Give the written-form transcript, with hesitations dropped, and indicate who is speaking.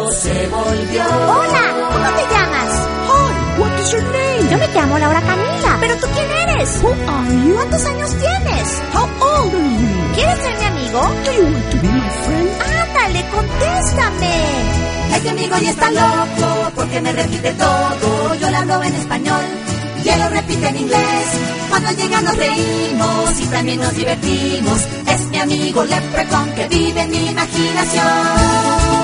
Speaker 1: loco se volvió.
Speaker 2: Hola, ¿cómo te llamas?
Speaker 3: Hi, what is your name?
Speaker 2: Yo me llamo Laura Camila. ¿Pero tú quién eres?
Speaker 3: Who are you?
Speaker 2: ¿Cuántos años tienes?
Speaker 3: How old are you?
Speaker 2: ¿Quieres ser mi amigo?
Speaker 3: Do you want to be my friend?
Speaker 2: Ándale, contéstame.
Speaker 1: Este amigo ya está loco porque me repite todo. Yo le hablo en español y él lo repite en inglés. Cuando llega nos reímos y también nos divertimos. Es mi amigo Leprechaun que vive en mi imaginación.